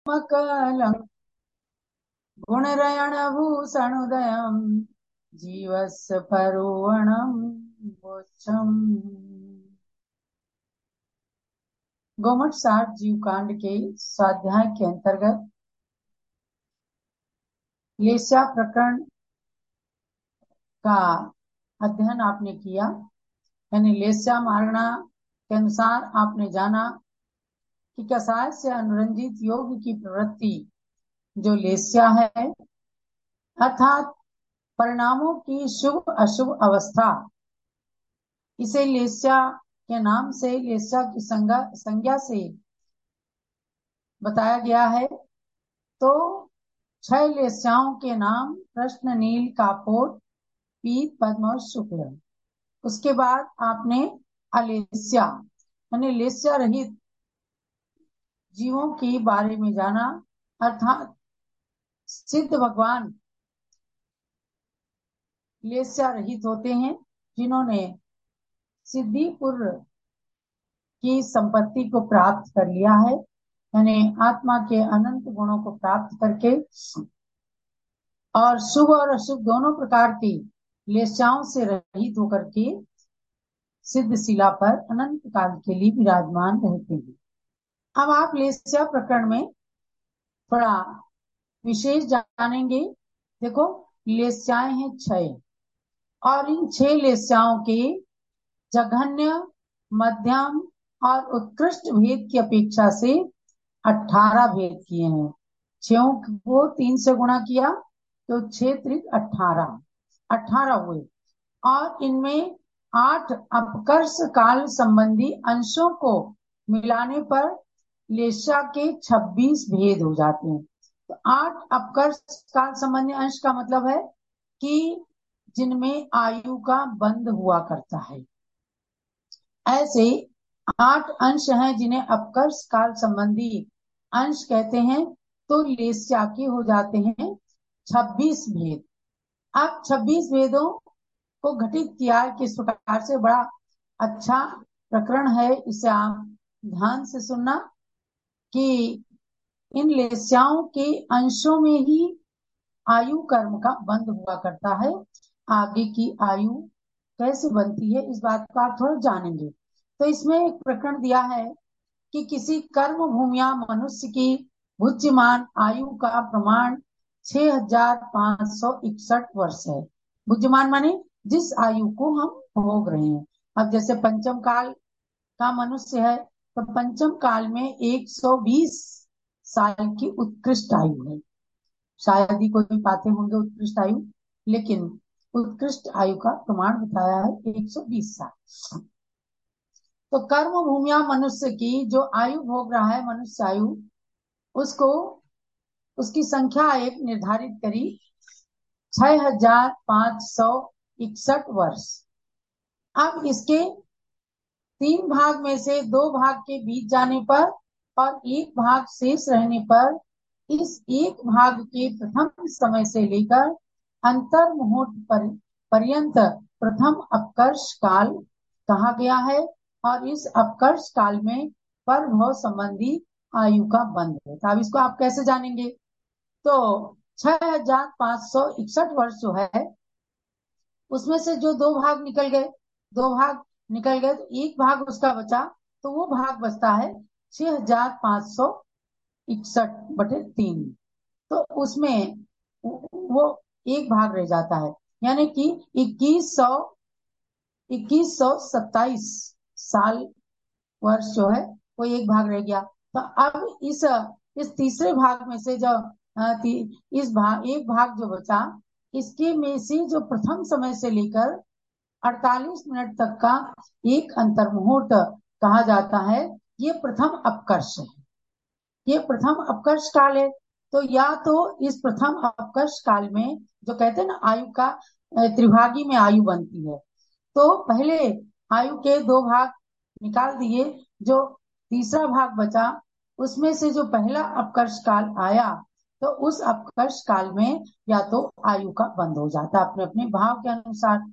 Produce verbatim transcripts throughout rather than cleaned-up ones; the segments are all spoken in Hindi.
मकलं गुणरयणभूषणोदयं जीवस्य परोवणं मोक्षम्। गोमट साठ जीव कांड के स्वाध्याय के अंतर्गत लेस्या प्रकरण का अध्ययन आपने किया, यानी लेस्या मारणा के अनुसार आपने जाना कि कसाय से अनुरंजित योग की प्रवृत्ति जो लेस्या है, अर्थात परिणामों की शुभ अशुभ अवस्था, इसे लेस्या के नाम से, लेस्या की संज्ञा संज्ञा से बताया गया है। तो छह लेस्याओं के नाम कृष्ण, नील, कापोट, पीत, पद्म और शुक्ल। उसके बाद आपने अलेस्या यानी लेस्या रहित जीवों के बारे में जाना, अर्थात सिद्ध भगवान लेस्या रहित होते हैं, जिन्होंने सिद्धिपुर की संपत्ति को प्राप्त कर लिया है, यानी आत्मा के अनंत गुणों को प्राप्त करके और शुभ और अशुभ दोनों प्रकार की लेस्याओं से रहित होकर के सिद्ध शिला पर अनंत काल के लिए विराजमान रहते हैं। अब आप लेस्या प्रकरण में थोड़ा विशेष जानेंगे। देखो, लेस्याएं हैं छह, और इन छह लेस्याओं के जघन्य, मध्यम और उत्कृष्ट भेद की अपेक्षा से अठारह भेद किए हैं। छयों को तीन से गुणा किया तो छह त्रिक अठारह, अठारह हुए, और इनमें आठ अपकर्ष काल संबंधी अंशों को मिलाने पर लेस्या के छब्बीस भेद हो जाते हैं। तो आठ अपकर्ष काल संबंधी अंश का मतलब है कि जिनमें आयु का बंध हुआ करता है। ऐसे आठ अंश हैं जिन्हें अपकर्ष काल संबंधी अंश कहते हैं। तो लेस्या के हो जाते हैं छब्बीस भेद। अब छब्बीस भेदों को घटित किया किस प्रकार से, बड़ा अच्छा प्रकरण है, इसे आप ध्यान से सुनना कि इन लेस्याओं के अंशों में ही आयु कर्म का बंध हुआ करता है। आगे की आयु कैसे बनती है, इस बात को आप थोड़ा जानेंगे। तो इसमें एक प्रकरण दिया है कि किसी कर्म भूमिया मनुष्य की बुद्धिमान आयु का प्रमाण छह हजार पांच सौ इकसठ वर्ष है। बुद्धिमान माने जिस आयु को हम भोग रहे हैं। अब जैसे पंचम काल का मनुष्य है, तो पंचम काल में एक सौ बीस साल की उत्कृष्ट आयु है। शायद ही कोई पाते होंगे उत्कृष्ट आयु, लेकिन उत्कृष्ट आयु का प्रमाण बताया है एक सौ बीस साल। तो कर्म भूमिया मनुष्य की जो आयु भोग रहा है, मनुष्य आयु, उसको उसकी संख्या एक निर्धारित करी, छह हजार पांच सौ इकसठ वर्ष। अब इसके तीन भाग में से दो भाग के बीत जाने पर और एक भाग शेष रहने पर इस एक भाग के प्रथम समय से लेकर अंतर मुहूर्त पर पर्यंत प्रथम अपकर्ष काल कहा गया है। और इस अपकर्ष काल में पर भव संबंधी आयु का बंध है। तो अब इसको आप कैसे जानेंगे? तो छह हजार पांच सौ इकसठ वर्ष जो है, उसमें से जो दो भाग निकल गए, दो भाग निकल गए तो एक भाग उसका बचा, तो वो भाग बचता है छह हजार पांच सौ इकसठ बटे तीन। तो उसमें वो एक भाग रह जाता है, यानी कि इक्कीस सौ इक्कीस सौ सत्ताईस साल वर्ष जो है वो एक भाग रह गया। तो अब इस इस तीसरे भाग में से जो इस भाग एक भाग जो बचा, इसके में से जो प्रथम समय से लेकर अड़तालीस मिनट तक का एक अंतर मुहूर्त कहा जाता है, ये प्रथम अपकर्ष है, ये प्रथम अपकर्ष काल है। तो या तो इस प्रथम अपकर्ष काल में जो कहते हैं ना आयु का त्रिभागी में आयु बनती है, तो पहले आयु के दो भाग निकाल दिए, जो तीसरा भाग बचा उसमें से जो पहला अपकर्ष काल आया, तो उस अपकर्ष काल में या तो आयु का बंध हो जाता अपने अपने भाव के अनुसार।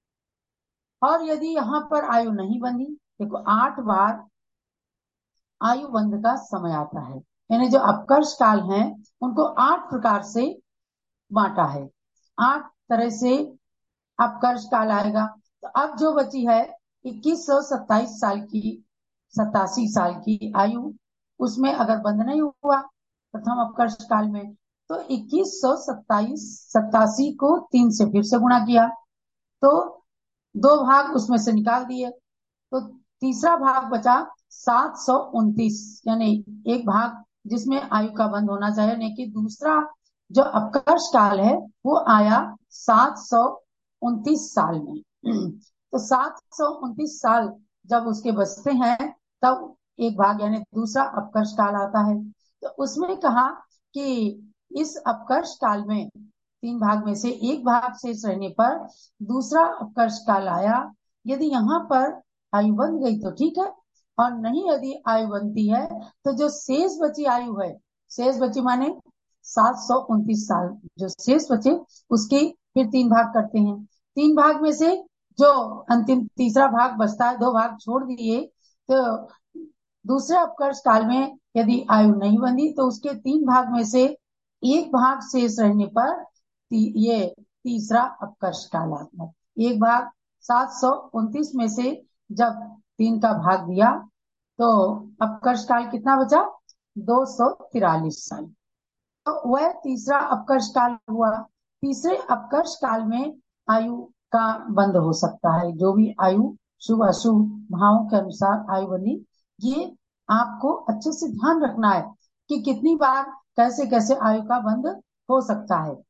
और यदि यहाँ पर आयु नहीं बंधी, देखो आठ बार आयु बंध का समय आता है, यानी जो अपकर्ष काल हैं उनको आठ प्रकार से बांटा है। आठ तरह से अपकर्ष काल आएगा। तो अब जो बची है इक्कीस सौ सत्ताईस साल की, सतासी साल की आयु, उसमें अगर बंद नहीं हुआ प्रथम अपकर्ष काल में, तो इक्कीस सौ सत्ताईस सत्तासी को तीन से फिर से गुणा किया, तो दो भाग उसमें से निकाल दिए, तो तीसरा भाग बचा सात सौ उनतीस, यानी एक भाग जिसमें आयु का बंद होना चाहिए, यानी कि दूसरा जो अपकर्ष काल है वो आया सात सौ उनतीस साल में। तो सात सौ उनतीस साल जब उसके बचते हैं तब एक भाग यानी दूसरा अपकर्ष काल आता है। तो उसमें कहा कि इस अपकर्ष काल में तीन भाग में से एक भाग शेष रहने पर दूसरा अपकर्ष काल आया। यदि यहाँ पर आयु बन गई तो ठीक है, और नहीं यदि आयु बनती है तो जो शेष बची आयु है, शेष बची माने सात सौ उनतीस साल, जो शेष बचे उसके फिर तीन भाग करते हैं। तीन भाग में से जो अंतिम तीसरा भाग बचता है, दो भाग छोड़ दिए, तो दूसरे अपकर्ष काल में यदि आयु नहीं बनी तो उसके तीन भाग में से एक भाग शेष रहने पर ती, ये तीसरा अपकर्ष काल आता है। एक भाग सात सौ उनतीस में से जब तीन का भाग दिया तो अपकर्ष काल कितना बचा, दो सौ तिरालीस साल। तो वह तीसरा अपकर्ष काल हुआ। तीसरे अपकर्ष काल में आयु का बंद हो सकता है, जो भी आयु शुभ अशुभ भावों के अनुसार आयु बनी, ये आपको अच्छे से ध्यान रखना है कि कितनी बार कैसे कैसे आयु का बंद हो सकता है।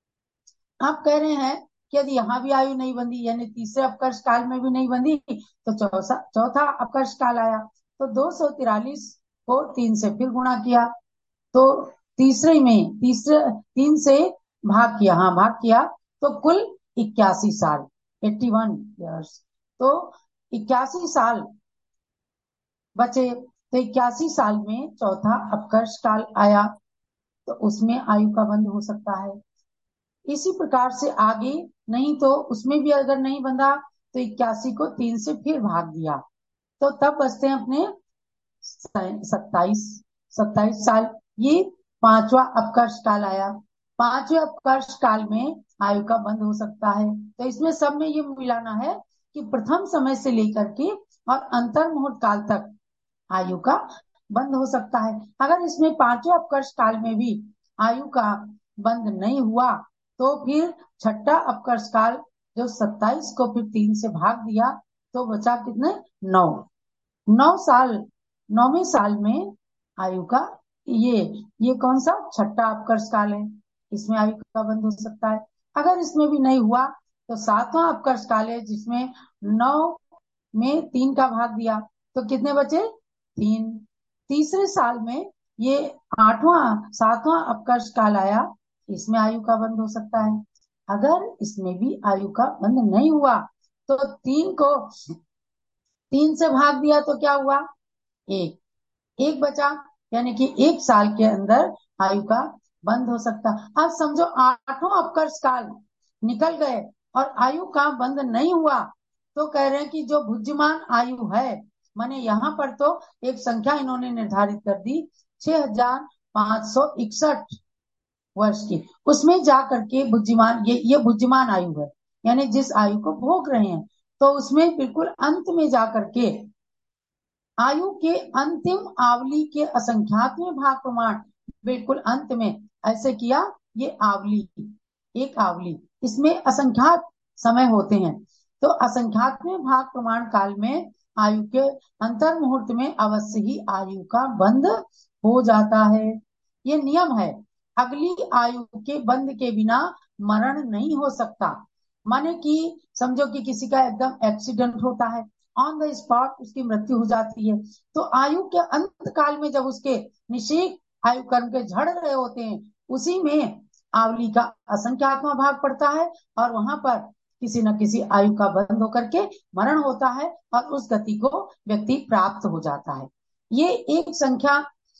आप कह रहे हैं कि यदि यहाँ भी आयु नहीं बंधी, यानी तीसरे अपकर्ष काल में भी नहीं बंधी, तो चौथा चौथा अपकर्ष काल आया, तो दो सौ तिरालीस को तीन से फिर गुणा किया, तो तीसरे में तीसरे तीन से भाग किया, हाँ भाग किया, तो कुल इक्यासी साल, इक्यासी इयर्स, तो इक्यासी साल बचे। तो इक्यासी साल में चौथा अपकर्ष काल आया, तो उसमें आयु का बंद हो सकता है। इसी प्रकार से आगे नहीं तो उसमें भी अगर नहीं बंधा तो इक्यासी को तीन से फिर भाग दिया, तो तब बचते हैं अपने सत्ताईस सत्ताईस साल। ये पांचवा अपकर्ष काल आया। पांचवे अपकर्ष काल में आयु का बंद हो सकता है। तो इसमें सब में ये मिलाना है कि प्रथम समय से लेकर के और अंतर मुहूर्त काल तक आयु का बंद हो सकता है। अगर इसमें पांचवें अपकर्ष काल में भी आयु का बंद नहीं हुआ तो फिर छठा अपकर्ष काल जो सत्ताईस को फिर तीन से भाग दिया, तो बचा कितने, नौ नौ साल। नौवें साल में आयु का ये ये कौन सा छठा अपकर्ष काल है, इसमें आयु का बंद हो सकता है। अगर इसमें भी नहीं हुआ तो सातवां अपकर्ष काल है, जिसमें नौ में तीन का भाग दिया, तो कितने बचे, तीन। तीसरे साल में ये आठवां सातवां अपकर्ष काल आया, इसमें आयु का बंद हो सकता है। अगर इसमें भी आयु का बंद नहीं हुआ तो तीन को तीन से भाग दिया तो क्या हुआ, एक एक बचा, यानी कि एक साल के अंदर आयु का बंद हो सकता। अब समझो आठों अपकर्ष काल निकल गए और आयु का बंद नहीं हुआ, तो कह रहे हैं कि जो बुद्धिमान आयु है, माने यहाँ पर तो एक संख्या इन्होंने निर्धारित कर दी छह हजार पांच सौ इकसठ वर्ष की, उसमें जा करके बुद्धिमान ये ये बुद्धिमान आयु है, यानी जिस आयु को भोग रहे हैं, तो उसमें बिल्कुल अंत में जा करके आयु के अंतिम आवली के असंख्यात्मक भाग प्रमाण, बिल्कुल अंत में ऐसे किया, ये आवली एक आवली, इसमें असंख्यात समय होते हैं, तो असंख्यात्मक भाग प्रमाण काल में आयु के अंतर मुहूर्त में अवश्य ही आयु का बंद हो जाता है। ये नियम है। अगली आयु के बंद के बिना मरण नहीं हो सकता। माने कि समझो कि किसी का एकदम एक्सीडेंट होता है, ऑन द स्पॉट उसकी मृत्यु हो जाती है, तो आयु के अंत काल में जब उसके निषेक आयु कर्म के झड़ रहे होते हैं, उसी में आवली का असंख्यात्मक भाग पड़ता है और वहां पर किसी न किसी आयु का बंद होकर के मरण होता है और उस गति को व्यक्ति प्राप्त हो जाता है। ये एक संख्या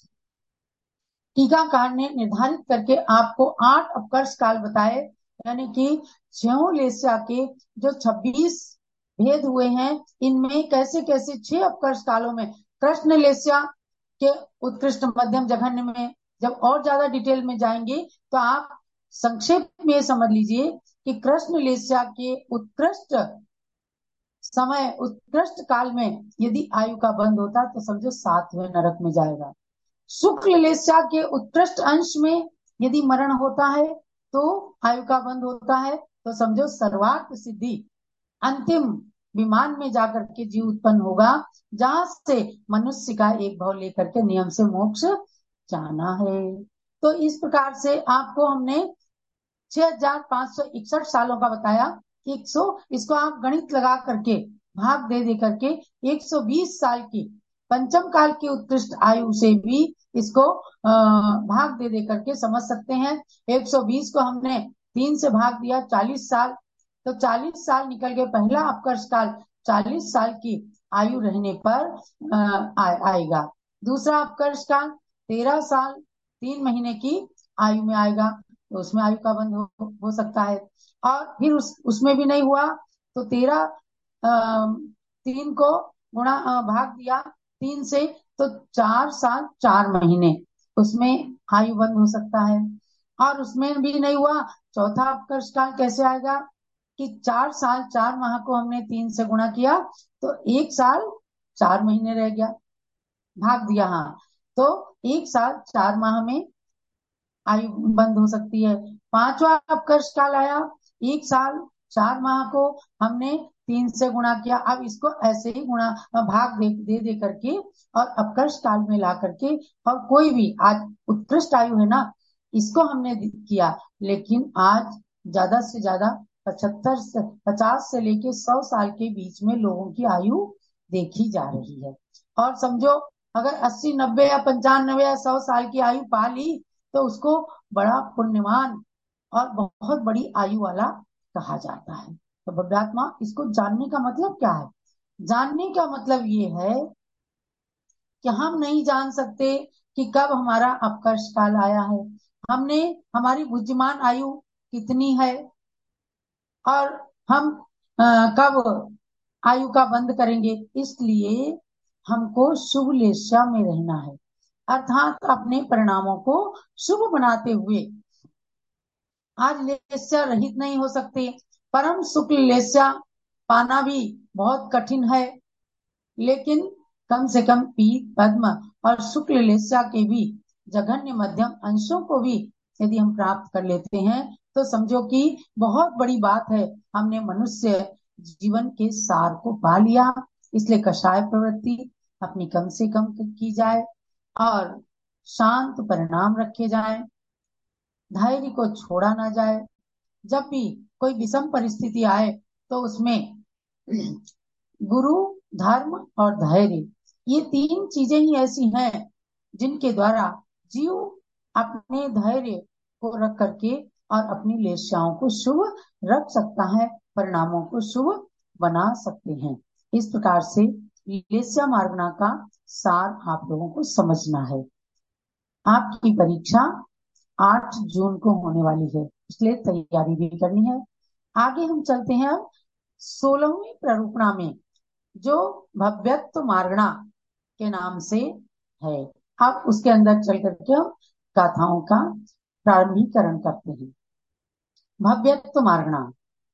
टीकाकार ने निर्धारित करके आपको आठ अपकर्ष काल बताए, यानी कि ज्योलेस्या के जो छब्बीस भेद हुए हैं, इनमें कैसे कैसे छह अपकर्ष कालों में कृष्ण लेस्या के उत्कृष्ट मध्यम जघन्य में जब और ज्यादा डिटेल में जाएंगे तो आप संक्षेप में समझ लीजिए कि कृष्ण लेस्या के उत्कृष्ट समय उत्कृष्ट काल में यदि आयु का बंध होता तो समझो सातवें नरक में जाएगा। शुक्ल लेस्या के उत्कृष्ट अंश में यदि मरण होता है तो आयु का बंध होता है तो समझो सर्वार्थ सिद्धि अंतिम विमान में जाकर के जीव उत्पन्न होगा, जहां से मनुष्य का एक भाव लेकर के नियम से मोक्ष जाना है। तो इस प्रकार से आपको हमने छह हजार पांच सौ इकसठ सालों का बताया। एक सौ इसको आप गणित लगा करके भाग दे दे करके एक सौ बीस साल की पंचम काल की उत्कृष्ट आयु से भी इसको आ, भाग दे दे करके समझ सकते हैं। एक सौ बीस को हमने तीन से भाग दिया, चालीस साल, तो चालीस साल निकल गए। पहला अपकर्ष काल चालीस साल की आयु रहने पर आ, आ, आएगा। दूसरा अपकर्ष काल तेरह साल तीन महीने की आयु में आएगा, तो उसमें आयु का बंध हो, हो सकता है। और फिर उस उसमें भी नहीं हुआ तो तेरह तीन को गुणा अ, भाग दिया तीन से, तो चार साल चार महीने उसमें आयु बंध हो सकता है। और उसमें भी नहीं हुआ, चौथा अपकर्ष काल कैसे आएगा कि चार साल चार माह को हमने तीन से गुणा किया तो एक साल चार महीने रह गया, भाग दिया, हाँ, तो एक साल चार माह में आयु बंद हो सकती है। पांचवा अपकर्ष काल आया, एक साल चार माह को हमने तीन से गुणा किया, अब इसको ऐसे ही गुणा भाग दे दे, दे करके और अपकर्ष काल में ला करके, और कोई भी आज उत्कृष्ट आयु है ना, इसको हमने किया। लेकिन आज ज्यादा से ज्यादा पचहत्तर से पचास से लेके सौ साल के बीच में लोगों की आयु देखी जा रही है। और समझो अगर अस्सी नब्बे या पंचानवे या सौ साल की आयु पा ली तो उसको बड़ा पुण्यवान और बहुत बड़ी आयु वाला कहा जाता है। तो भव्यात्मा, इसको जानने का मतलब क्या है? जानने का मतलब ये है कि हम नहीं जान सकते कि कब हमारा अपकर्ष काल आया है, हमने हमारी बुद्धिमान आयु कितनी है, और हम अ, कब आयु का बंद करेंगे। इसलिए हमको शुभ लेशा में रहना है, अर्थात अपने परिणामों को शुभ बनाते हुए आज लेस्या रहित नहीं हो सकते। परम शुक्ल लेस्या पाना भी बहुत कठिन है, लेकिन कम से कम पीत पद्म और शुक्ल लेस्या के भी जघन्य मध्यम अंशों को भी यदि हम प्राप्त कर लेते हैं तो समझो कि बहुत बड़ी बात है, हमने मनुष्य जीवन के सार को पा लिया। इसलिए कषाय प्रवृत्ति अपनी कम से कम की जाए और शांत परिणाम रखे जाएं, धैर्य को छोड़ा ना जाए। जब भी कोई विषम परिस्थिति आए तो उसमें गुरु, धर्म और धैर्य, ये तीन चीजें ही ऐसी हैं जिनके द्वारा जीव अपने धैर्य को रख करके और अपनी लेस्याओं को शुभ रख सकता है, परिणामों को शुभ बना सकते हैं। इस प्रकार से लेस्या मार्गना का सार आप लोगों को समझना है। आपकी परीक्षा आठ जून को होने वाली है, इसलिए तैयारी भी करनी है। आगे हम चलते हैं अब सोलहवीं प्ररूपणा में, जो भव्यत्व मार्गणा के नाम से है। अब उसके अंदर चल करके हम गाथाओं का प्रारंभीकरण करते हैं। भव्यत्व मार्गणा।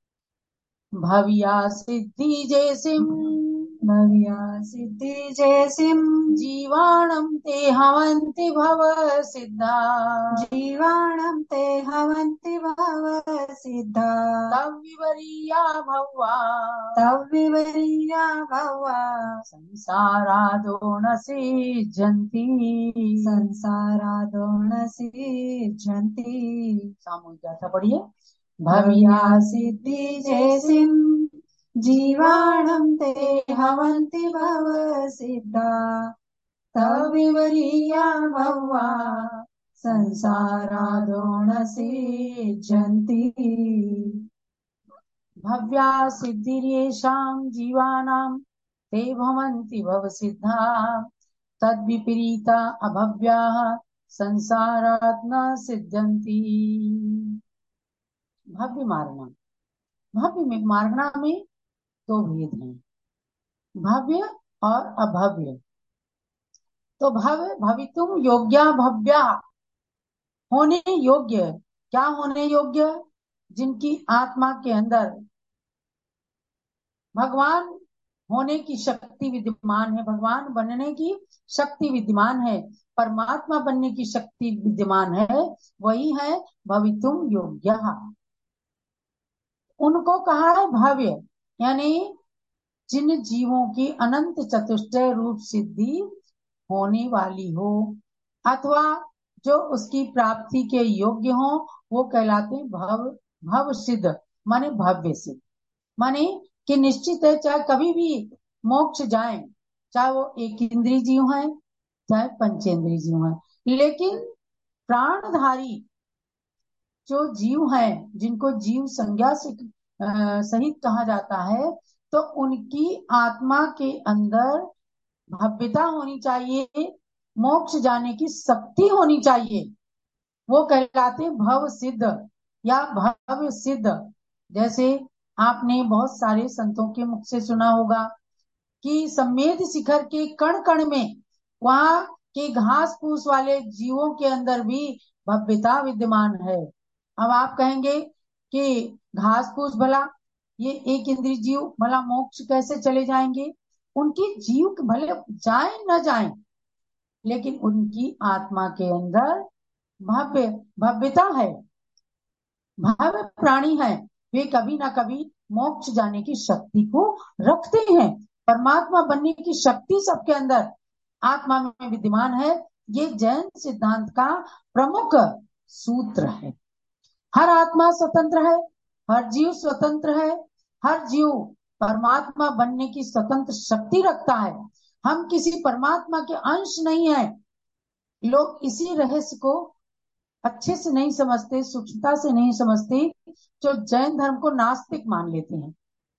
भव्या सिद्धि जैसिम भव्या सिद्धि जैसिम जीवाणं ते हवन्ति भव सिद्धा जीवाणं ते हवन्ति भव सिद्धा तव विवरीया भव्वा तव विवरीया भव्वा संसारादो न सिज्जन्ति संसारादो न सिज्जन्ति। सामूहिक गाथा पढ़िए। भव्या सिद्धि जैसिम जीवाणं ते हवन्ति भव सिद्धा तव विवरीया भव्वा संसारादो न सिज्जन्ति। भव्या सिद्धिर्येषां जीवानां ते भवन्ति भव सिद्धा तद्विपरीता अभव्याः संसारात् न सिद्ध्यन्ति। भव्य मार्गणा। भव्य में मार्गणा में दो भेद हैं, भव्य और अभव्य। तो भव भवितुम योग्या भव्या, होने योग्य, क्या होने योग्य? जिनकी आत्मा के अंदर भगवान होने की शक्ति विद्यमान है, भगवान बनने की शक्ति विद्यमान है, परमात्मा बनने की शक्ति विद्यमान है, वही है भवितुम योग्य। उनको कहा है भव्य, यानी जिन जीवों की अनंत चतुष्टय रूप सिद्धि होने वाली हो, अथवा जो उसकी प्राप्ति के योग्य हो, वो कहलाते हैं भव भव सिद्ध, माने भव्य सिद्ध। माने कि निश्चित है, चाहे कभी भी मोक्ष जाए, चाहे वो एक इंद्रिय जीव है चाहे पंचेंद्रिय जीव है, लेकिन प्राणधारी जो जीव हैं, जिनको जीव संज्ञा से अ, सहित कहा जाता है, तो उनकी आत्मा के अंदर भव्यता होनी चाहिए, मोक्ष जाने की शक्ति होनी चाहिए, वो कहलाते भव सिद्ध या भव्य सिद्ध। जैसे आपने बहुत सारे संतों के मुख से सुना होगा कि सम्मेद शिखर के कण कण में, वहां के घास फूस वाले जीवों के अंदर भी भव्यता विद्यमान है। अब आप कहेंगे कि घास फूस भला, ये एक इंद्रिय जीव भला मोक्ष कैसे चले जाएंगे? उनकी जीव भले जाए न जाए, लेकिन उनकी आत्मा के अंदर भव्य भव्यता है, भव्य प्राणी है, वे कभी ना कभी मोक्ष जाने की शक्ति को रखते हैं। परमात्मा बनने की शक्ति सबके अंदर आत्मा में विद्यमान है। ये जैन सिद्धांत का प्रमुख सूत्र है। हर आत्मा स्वतंत्र है, हर जीव स्वतंत्र है, हर जीव परमात्मा बनने की स्वतंत्र शक्ति रखता है। हम किसी परमात्मा के अंश नहीं है। लोग इसी रहस्य को अच्छे से नहीं समझते, सूक्ष्मता से नहीं समझते, जो जैन धर्म को नास्तिक मान लेते हैं।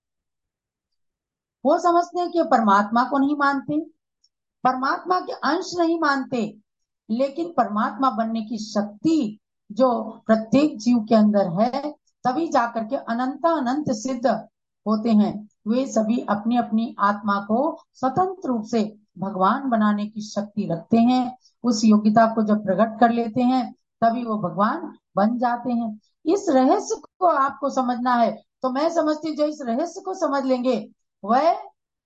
वो समझते हैं कि परमात्मा को नहीं मानते, परमात्मा के अंश नहीं मानते, लेकिन परमात्मा बनने की शक्ति जो प्रत्येक जीव के अंदर है, तभी जाकर के अनंत अनंत सिद्ध होते हैं। वे सभी अपनी अपनी आत्मा को स्वतंत्र रूप से भगवान बनाने की शक्ति रखते हैं। उस योग्यता को जब प्रकट कर लेते हैं, तभी वो भगवान बन जाते हैं। इस रहस्य को आपको समझना है, तो मैं समझती हूँ जो इस रहस्य को समझ लेंगे, वह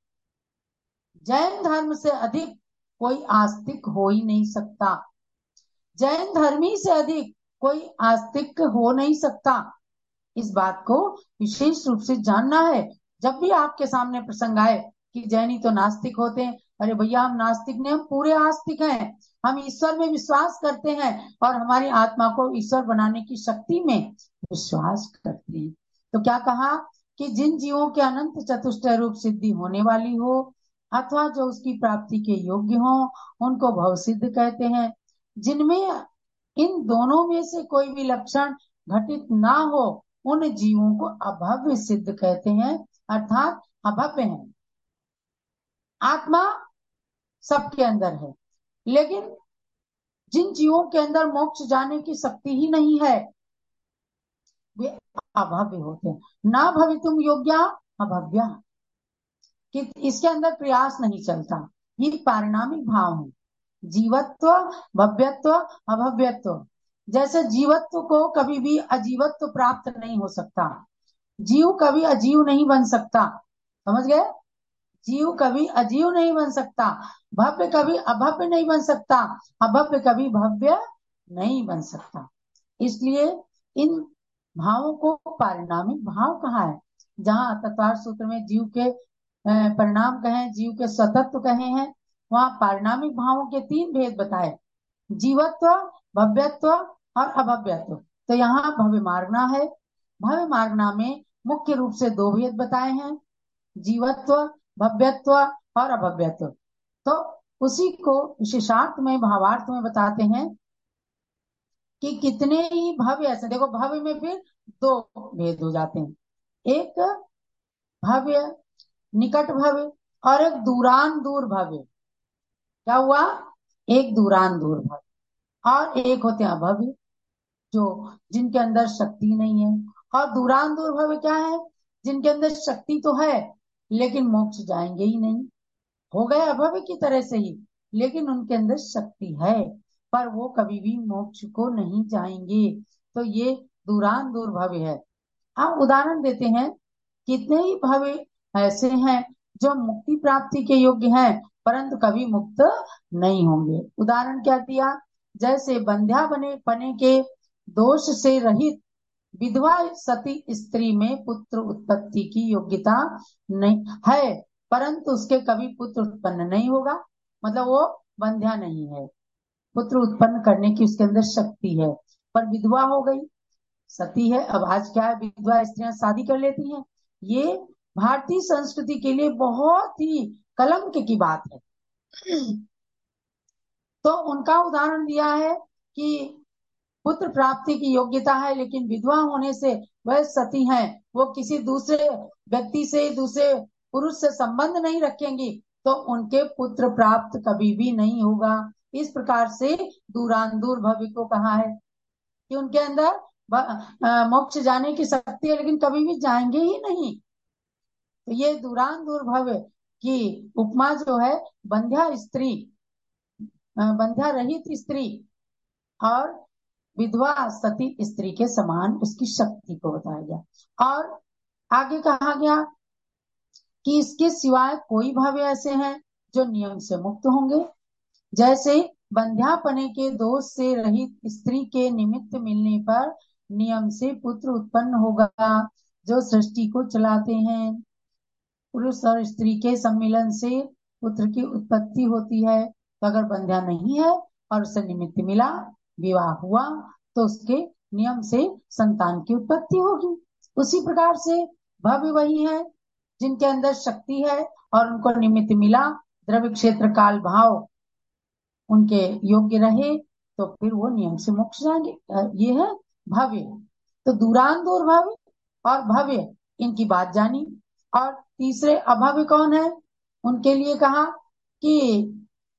जैन धर्म से अधिक कोई आस्तिक हो ही नहीं सकता। जैन धर्मी से अधिक कोई आस्तिक हो नहीं सकता। इस बात को विशेष रूप से जानना है। जब भी आपके सामने प्रसंग आए कि जैनी तो नास्तिक होते हैं, अरे भैया हम नास्तिक नहीं, हम पूरे आस्तिक हैं। हम ईश्वर में विश्वास करते हैं और हमारी आत्मा को ईश्वर बनाने की शक्ति में विश्वास करते हैं। तो क्या कहा कि जिन जीवों के अनंत चतुष्टय रूप सिद्धि होने वाली हो, अथवा जो उसकी प्राप्ति के योग्य हो, उनको भव सिद्ध कहते हैं। जिनमें इन दोनों में से कोई भी लक्षण घटित ना हो, उन जीवों को अभव्य सिद्ध कहते हैं, अर्थात अभव्य हैं। आत्मा सबके अंदर है, लेकिन जिन जीवों के अंदर मोक्ष जाने की शक्ति ही नहीं है, वे अभव्य होते हैं। ना भवितुम योग्या अभव्या, कि इसके अंदर प्रयास नहीं चलता। ये पारिणामिक भाव है। जीवत्व, भव्यत्व, अभव्यत्व। जैसे जीवत्व को कभी भी अजीवत्व प्राप्त नहीं हो सकता, जीव कभी अजीव नहीं बन सकता, समझ गए? जीव कभी अजीव नहीं बन सकता, भव्य कभी अभव्य नहीं बन सकता, अभव्य कभी भव्य नहीं बन सकता। इसलिए इन भावों को पारिणामिक भाव कहा है। जहाँ तत्वार सूत्र में जीव के परिणाम कहे, जीव के स्वतत्व कहे हैं, वहां पारिणामिक भावों के तीन भेद बताए, जीवत्व, भव्यत्व और अभव्यत्व। तो यहाँ भव्य मार्गना है। भव्य मार्गना में मुख्य रूप से दो भेद बताए हैं, जीवत्व, भव्यत्व और अभव्यत्व। तो उसी को विशेषार्थ में, भावार्थ में बताते हैं कि कितने ही भव्य ऐसे। देखो भव्य में फिर दो भेद हो जाते हैं, एक भव्य निकट भव्य और एक दूरान दूर भव्य। क्या हुआ? एक दूरान दूर भव्य और एक होते हैं अभव्य, जो जिनके अंदर शक्ति नहीं है। और दूरान दूर भव्य क्या है? जिनके अंदर शक्ति तो है, लेकिन मोक्ष जाएंगे ही नहीं, हो गए अभव्य की तरह से ही, लेकिन उनके अंदर शक्ति है, पर वो कभी भी मोक्ष को नहीं जाएंगे। तो ये दूरान दूर भव्य है। हम उदाहरण देते हैं, कितने ही भव्य ऐसे हैं जो मुक्ति प्राप्ति के योग्य हैं, परंतु कभी मुक्त नहीं होंगे। उदाहरण क्या दिया, जैसे बंध्या बने पने के दोष से रहित विधवा सती स्त्री में पुत्र उत्पत्ति की योग्यता नहीं है, परंतु उसके कभी पुत्र उत्पन्न नहीं होगा। मतलब वो बंध्या नहीं है, पुत्र उत्पन्न करने की उसके अंदर शक्ति है, पर विधवा हो गई, सती है। अब आज क्या है, विधवा स्त्रियां शादी कर लेती हैं। ये भारतीय संस्कृति के लिए बहुत ही कलंक की बात है। तो उनका उदाहरण दिया है कि पुत्र प्राप्ति की योग्यता है, लेकिन विधवा होने से वह सती हैं, वो किसी दूसरे व्यक्ति से, दूसरे पुरुष से संबंध नहीं रखेंगी, तो उनके पुत्र प्राप्त कभी भी नहीं होगा। इस प्रकार से दूरान दूर भविष्य को कहा है कि उनके अंदर मोक्ष जाने की शक्ति है, लेकिन कभी भी जाएंगे ही नहीं। तो ये दूरान दूर भव्य की उपमा जो है, बंध्या स्त्री, बंध्या रहित स्त्री और विधवा सती स्त्री के समान उसकी शक्ति को बताया गया। और आगे कहा गया कि इसके सिवाय कोई भाव ऐसे हैं जो नियम से मुक्त होंगे। जैसे बंध्यापने के दोष से रहित स्त्री के निमित्त मिलने पर नियम से पुत्र उत्पन्न होगा, जो सृष्टि को चलाते हैं। पुरुष और स्त्री के सम्मिलन से पुत्र की उत्पत्ति होती है। तो अगर बंध्या नहीं है और उसे निमित्त मिला, विवाह हुआ, तो उसके नियम से संतान की उत्पत्ति होगी। उसी प्रकार से भव्य वही है जिनके अंदर शक्ति है और उनको निमित्त मिला, द्रव्य क्षेत्र काल भाव उनके योग्य रहे, तो फिर वो नियम से मोक्ष जाएंगे। ये है भव्य। तो दूरान दूर भव्य और भव्य, इनकी बात जानी। और तीसरे अभव्य कौन है, उनके लिए कहा कि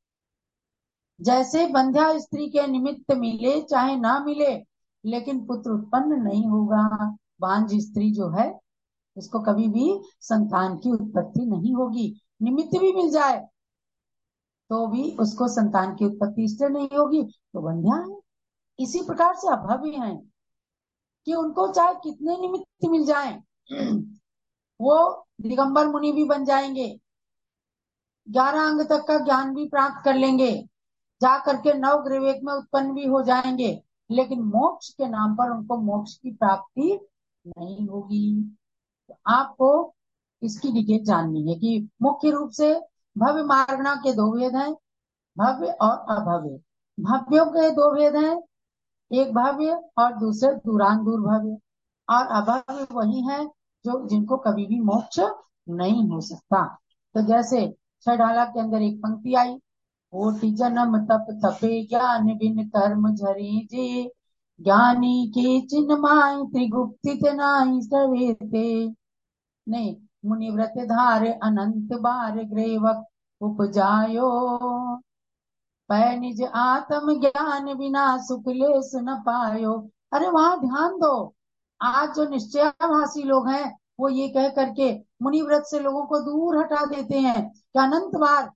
जैसे बंध्या स्त्री के निमित्त मिले चाहे ना मिले, लेकिन पुत्र उत्पन्न नहीं होगा। बांझ स्त्री जो है, उसको कभी भी संतान की उत्पत्ति नहीं होगी। निमित्त भी मिल जाए तो भी उसको संतान की उत्पत्ति इससे नहीं होगी, तो बंध्या है। इसी प्रकार से अभव्य हैं कि उनको चाहे कितने निमित्त मिल जाएं, वो दिगंबर मुनि भी बन जाएंगे, ग्यारह अंग तक का ज्ञान भी प्राप्त कर लेंगे, जा करके नव ग्रीवेक में उत्पन्न भी हो जाएंगे, लेकिन मोक्ष के नाम पर उनको मोक्ष की प्राप्ति नहीं होगी। तो आपको इसकी डिटेल जाननी है कि मुख्य रूप से भव्य मार्गणा के दो भेद हैं, भव्य और अभव्य। भव्यों के दो भेद हैं, एक भव्य और दूसरे दूरान दूर भव्य। और अभव्य वही है जो जिनको कभी भी मोक्ष नहीं हो सकता। तो जैसे छडाला के अंदर एक पंक्ति आई, कोटि जन्म तप तपे ज्ञान बिन कर्म झरी जे, ज्ञानी के चिन्ह माई त्रिगुप्तित नाई सवेते। नहीं, मुनि व्रत धार अनंत बार ग्रेवक उपजायो, पै निज आत्म ज्ञान बिना सुख लेस न पायो। अरे वहां ध्यान दो, आज जो निश्चयाभासी लोग हैं वो ये कह करके मुनि व्रत से लोगों को दूर हटा देते हैं कि अनंत बार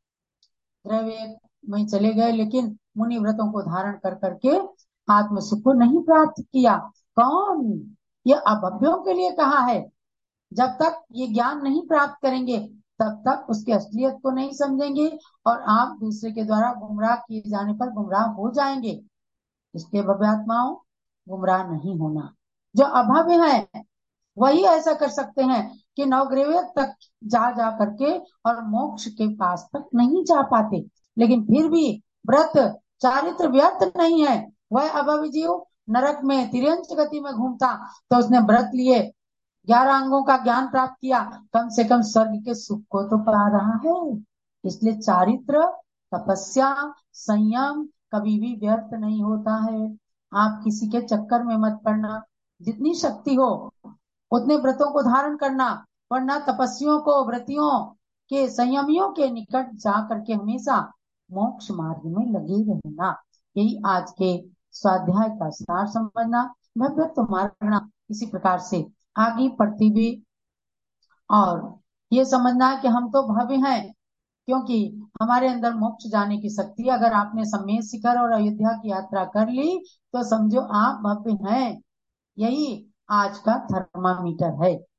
द्रव्य में चले गए, लेकिन मुनि व्रतों को धारण कर करके आत्म सुख को नहीं प्राप्त किया। कौन? ये अभव्यों के लिए कहा है। जब तक ये ज्ञान नहीं प्राप्त करेंगे तब तक उसकी असलियत को नहीं समझेंगे और आप दूसरे के द्वारा गुमराह किए जाने पर गुमराह हो जाएंगे। इसलिए भव्यात्माओं, गुमराह नहीं होना। जो अभव्य है वही ऐसा कर सकते हैं कि नवग्रह तक जा जा करके और मोक्ष के पास तक नहीं जा पाते, लेकिन फिर भी व्रत चारित्र व्यर्थ नहीं है। वह अभव्य जीव नरक में तिर्यंच गति में घूमता, तो उसने व्रत लिए, ग्यारह अंगों का ज्ञान प्राप्त किया, कम से कम स्वर्ग के सुख को तो पा रहा है। इसलिए चारित्र, तपस्या, संयम कभी भी व्यर्थ नहीं होता है। आप किसी के चक्कर में मत पड़ना, जितनी शक्ति हो उतने व्रतों को धारण करना, वरना तपस्वियों को, व्रतियों के, संयमियों के निकट जा करके हमेशा मोक्ष मार्ग में लगे रहना। यही आज के स्वाध्याय का सार समझना। भव्यत्व मार्गना इसी प्रकार से आगे पढ़ती भी और ये समझना है कि हम तो भव्य हैं, क्योंकि हमारे अंदर मोक्ष जाने की शक्ति है। अगर आपने सम्मेद शिखर और अयोध्या की यात्रा कर ली तो समझो आप भव्य हैं। यही आज का थर्मामीटर है।